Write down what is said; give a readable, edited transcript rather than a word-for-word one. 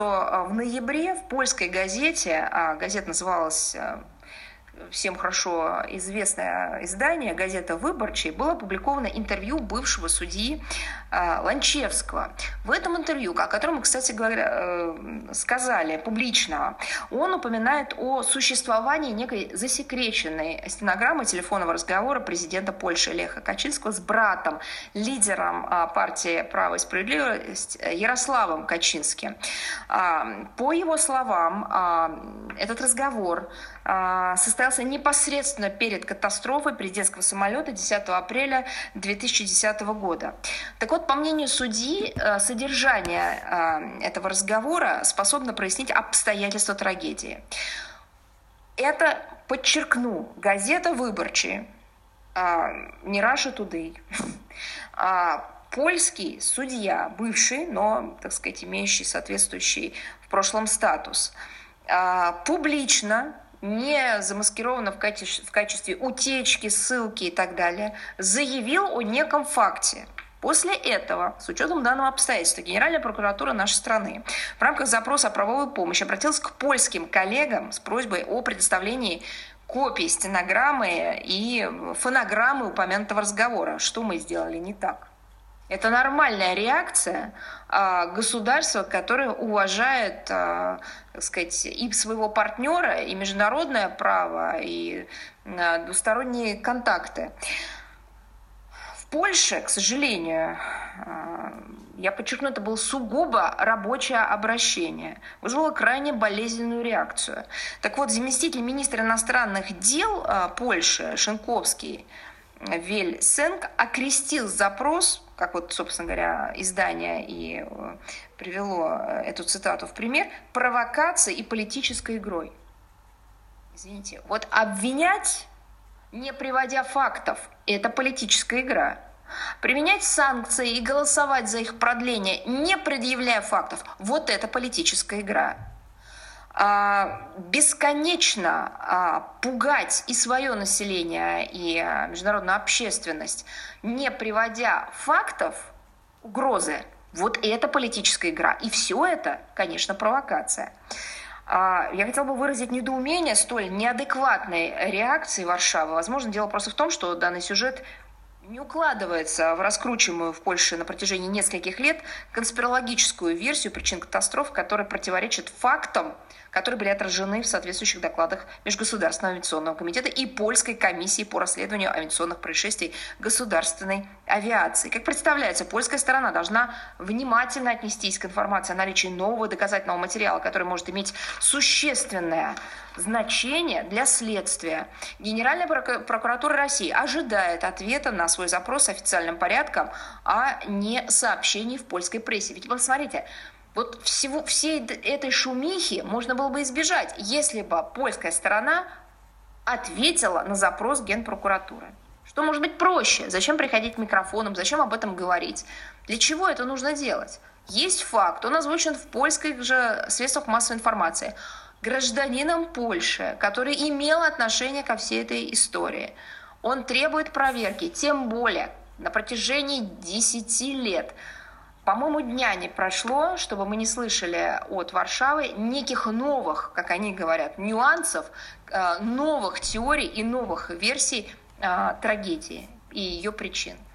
В ноябре в польской газете, газета называлась всем хорошо известное издание, газета «Выборчий», было опубликовано интервью бывшего судьи Ланчевского. В этом интервью, о котором, кстати говоря, сказали публично, он упоминает о существовании некой засекреченной стенограммы телефонного разговора президента Польши Леха Качинского с братом, лидером партии «Право и справедливость» Ярославом Качинским. По его словам, этот разговор состоялся непосредственно перед катастрофой президентского самолета 10 апреля 2010 года. Так вот, по мнению судьи, содержание этого разговора способно прояснить обстоятельства трагедии. Это, подчеркну, газета «Выборчий», не Russia Today. Польский судья, бывший, но, так сказать, имеющий соответствующий в прошлом статус, публично, не замаскированно в качестве утечки, ссылки и так далее, заявил о неком факте. После этого, с учетом данного обстоятельства, Генеральная прокуратура нашей страны в рамках запроса о правовой помощи обратилась к польским коллегам с просьбой о предоставлении копии стенограммы и фонограммы упомянутого разговора. Что мы сделали не так? Это нормальная реакция государства, которое уважает, так сказать, и своего партнера, и международное право, и двусторонние контакты. В Польше, к сожалению, я подчеркну, это было сугубо рабочее обращение, вызвало крайне болезненную реакцию. Так вот, заместитель министра иностранных дел Польши Шенковский Вельсенк окрестил запрос, как вот, собственно говоря, издание и привело эту цитату в пример, провокацией и политической игрой. Извините, вот обвинять, не приводя фактов, это политическая игра. Применять санкции и голосовать за их продление, не предъявляя фактов, вот это политическая игра. Бесконечно пугать и свое население, и международную общественность, не приводя фактов, угрозы, вот это политическая игра. И все это, конечно, провокация. Я хотела бы выразить недоумение столь неадекватной реакции Варшавы. Возможно, дело просто в том, что данный сюжет не укладывается в раскручиваемую в Польше на протяжении нескольких лет конспирологическую версию причин катастроф, которая противоречит фактам, которые были отражены в соответствующих докладах Межгосударственного авиационного комитета и Польской комиссии по расследованию авиационных происшествий государственной авиации. Как представляется, польская сторона должна внимательно отнестись к информации о наличии нового доказательного материала, который может иметь существенное значение для следствия. Генеральная прокуратура России ожидает ответа на свой запрос официальным порядком, а не сообщений в польской прессе. Ведь посмотрите, вот всей этой шумихи можно было бы избежать, если бы польская сторона ответила на запрос Генпрокуратуры. Что может быть проще? Зачем приходить к микрофонам? Зачем об этом говорить? Для чего это нужно делать? Есть факт, он озвучен в польских же средствах массовой информации. Гражданином Польши, который имел отношение ко всей этой истории. Он требует проверки, тем более на протяжении 10 лет. По-моему, дня не прошло, чтобы мы не слышали от Варшавы неких новых, как они говорят, нюансов, новых теорий и новых версий трагедии и ее причин.